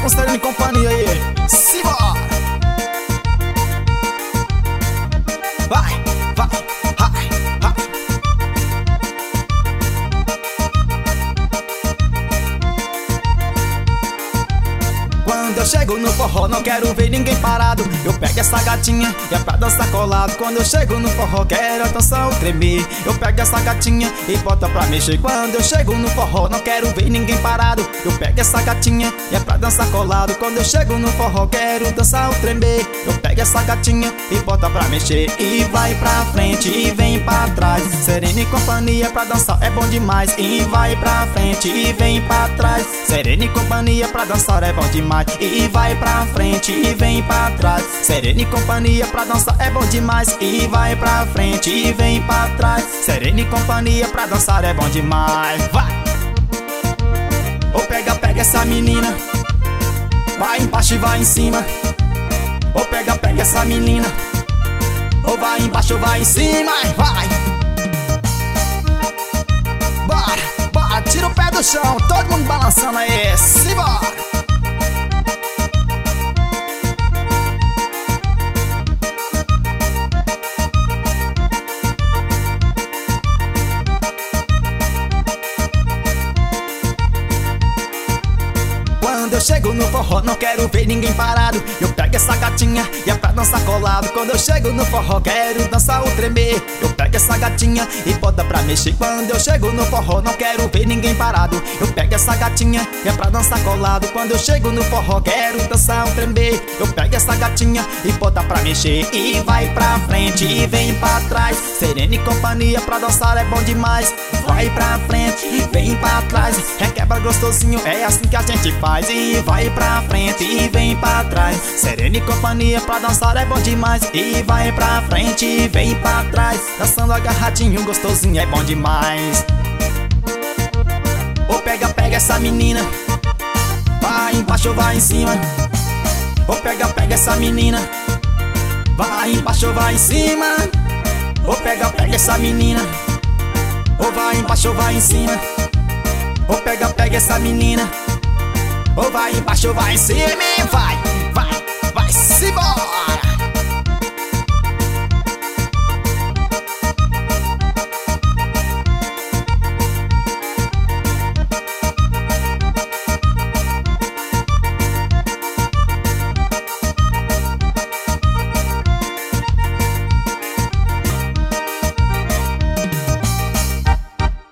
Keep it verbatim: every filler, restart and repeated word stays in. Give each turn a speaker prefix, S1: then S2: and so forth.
S1: com Sereno e companhia aí. Simbora! Vai, vai, vai, vai. Quando eu chego no forró, não quero ver ninguém parado. Eu pego essa gatinha e é pra dançar colado. Quando eu chego no forró, quero dançar o tremer. Eu pego essa gatinha e bota pra mexer. Quando eu chego no forró, não quero ver ninguém parado. Eu pego essa gatinha e é pra dançar colado. Quando eu chego no forró, quero dançar o tremer. Eu pego essa gatinha e bota pra mexer. E vai pra frente e vem pra trás. Sereno e companhia pra dançar é bom demais. E vai pra frente e vem pra trás. Sereno e companhia pra dançar é bom demais. E vai pra frente e vem pra trás. Sereno e companhia pra dançar é bom demais. E vai pra frente e vem pra trás. Sereno e companhia pra dançar é bom demais. Vai! Ou pega, pega essa menina. Vai embaixo e vai em cima. Ou pega, pega essa menina. Ou vai embaixo ou vai em cima. Vai! Bora, bora, tira o pé do chão. Todo mundo balançando aí. Simbora! Quando eu chego no forró, não quero ver ninguém parado. Eu pego essa gatinha e é pra dançar colado. Quando eu chego no forró, quero dançar o tremer. Eu pego essa gatinha e bota pra mexer. Quando eu chego no forró, não quero ver ninguém parado. Eu pego essa gatinha e é pra dançar colado. Quando eu chego no forró, quero dançar o tremer. Eu pego essa gatinha e bota pra mexer. E vai pra frente e vem pra trás. Sereno e companhia pra dançar é bom demais. Vai pra frente e vem pra trás. Requebra gostosinho, é assim que a gente faz. E vai pra frente e vem pra trás. Sereno e companhia pra dançar é bom demais. E vai pra frente e vem pra trás. Dançando agarradinho, gostosinho é bom demais. Ou pega, pega essa menina. Vai embaixo ou vai em cima. Ou pega, pega essa menina. Vai embaixo ou vai em cima. Ou pega, pega essa menina. Ou vai embaixo ou vai em cima. Ou pega, pega essa menina. Ou vai embaixo ou vai em cima. Vai, vai, vai, se embora.